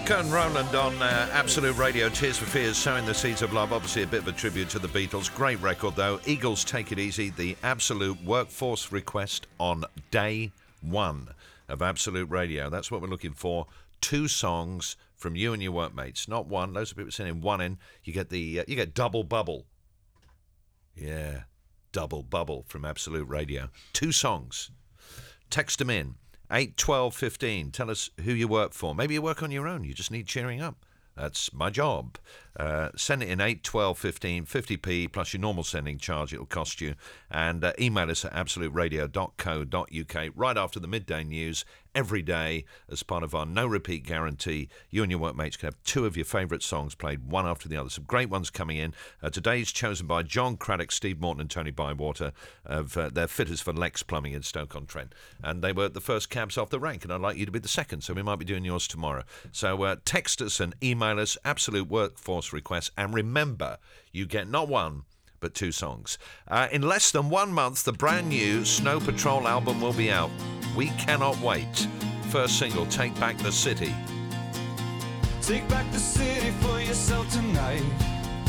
Rocco and Roland on Absolute Radio. Tears for Fears, Sowing the Seeds of Love. Obviously a bit of a tribute to the Beatles. Great record though. Eagles, Take It Easy. The Absolute Workforce request on day one of Absolute Radio. That's what we're looking for. 2 songs from you and your workmates. Not one. Loads of people sending one in. You get the you get double bubble. Yeah, double bubble from Absolute Radio. 2 songs. Text them in. 8 12 15. Tell us who you work for. Maybe you work on your own. You just need cheering up. That's my job. Send it in 8 12 15, 50p plus your normal sending charge. It'll cost you. And email us at absoluteradio.co.uk right after the midday news every day as part of our no repeat guarantee. You and your workmates can have 2 of your favourite songs played one after the other. Some great ones coming in. Today's chosen by John Craddock, Steve Morton and Tony Bywater of their fitters for Lex Plumbing in Stoke-on-Trent. And they were the first cabs off the rank, and I'd like you to be the second, so we might be doing yours tomorrow. So text us and email us Absolute Workforce requests, and remember, you get not 1 but 2 songs. In less than 1 month, the brand new Snow Patrol album will be out. We cannot wait. First single, Take Back the City. Take back the city for yourself tonight.